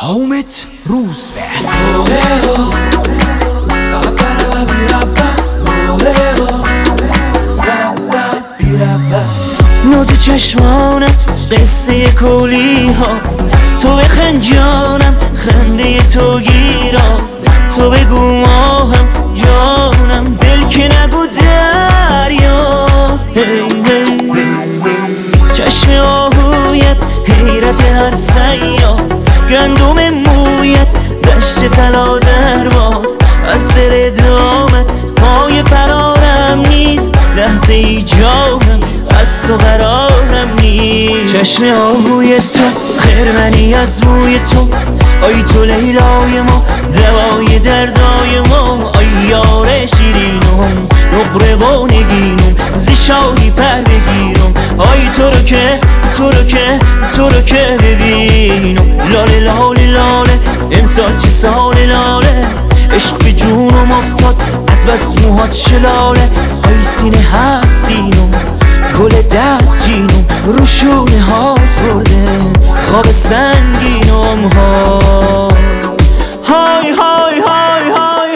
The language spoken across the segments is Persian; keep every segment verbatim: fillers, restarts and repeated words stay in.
حامد روزبه ناز چشمانت قصه کلی هاست، تو به خنجانم خنده تو گیراست، تو بگو ماهم جانم دل که نگو دریاست. چشم آهویت حیرت هر سیاد، گندم مویت دشت طلا در باد، از سر دامت پای فرارم نیست، لحظه ای جانم از تو قرارم نیست. چشم آهوی تو خرمنی از موی تو، آی تو لیلای ما دوای دردای ما، آی یار شیرینم نقره و نگینم زی شاهی پر بگیرم، آی تو رو که تو رو که تو رو که ببینم. لاله لاله لاله امسال چه سال لاله، عشق به جونم افتاد از بس موهات شلاله، آی سینه هفت سینم گل دست جینم رو شونه هات برده خواب سنگینم ها. های های های های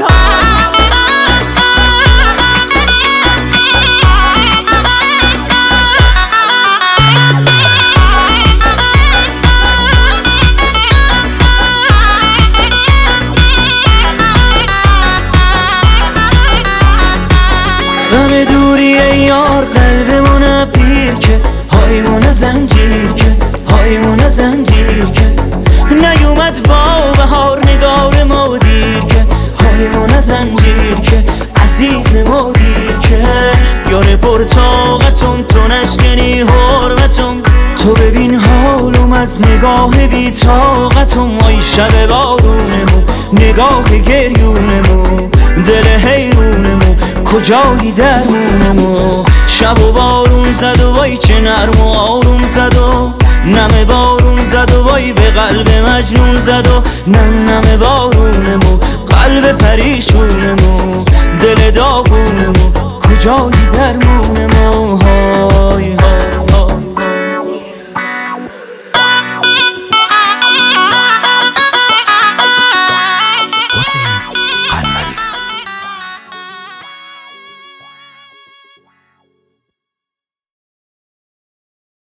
غم دوری ای یار قلبمون پیر که، هایمون زنجیر که هایمون زنجیر که، نیومد با بهار نگار ما دیر که، هایمون زنجیر که عزیز ما دیر که، یار پرتاقتم تو نشکنی حرمتم، تو ببین حالم از نگاه بی طاقتم، آی شب بارونمو نگاه گریونمو دل حیرونمو کجایی درمونمو، شب و بارون زد و وای چه نرم و آروم زد و نم بارون زد و وای به قلب مجنون زد و نم نم بارونمو قلب پریشونمو دل داغونمو کجایی درمونمو.